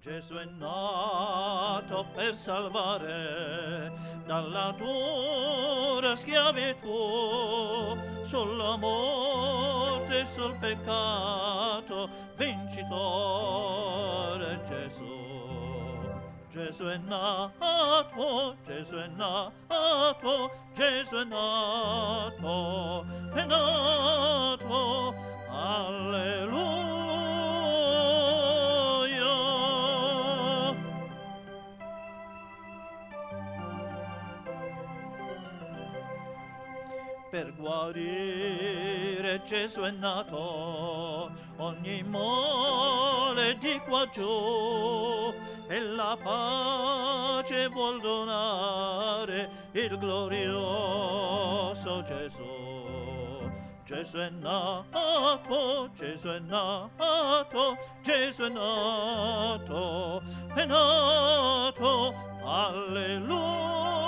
Gesù è nato per salvare dalla dura schiavitù, sulla morte e sul peccato, vincitore Gesù. Gesù è nato, Gesù è nato, Gesù è nato, alleluia. Per guarire Gesù è nato, ogni male di qua giù, e la pace vuol donare il glorioso Gesù. Gesù è nato, Gesù è nato, Gesù è nato, alleluia.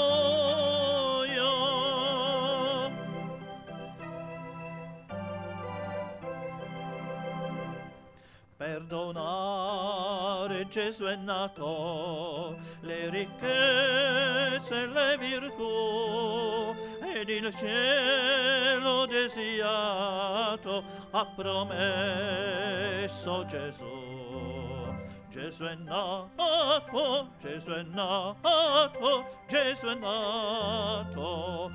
Perdonare Gesù è nato, le ricchezze e le virtù, ed il cielo desiato ha promesso Gesù. Gesù è nato, Gesù è nato, Gesù è nato,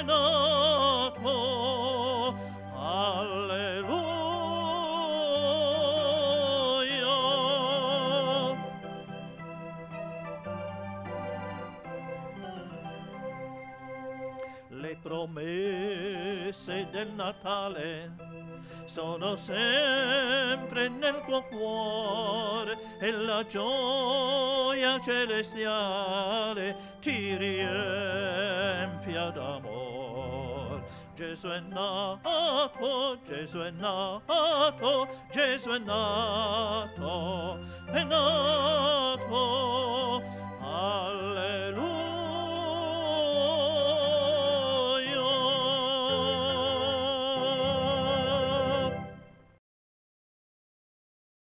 alleluia. Le promesse del Natale sono sempre nel tuo cuore, e la gioia celestiale ti riempia d'amor. Gesù è nato, Gesù è nato, Gesù è nato,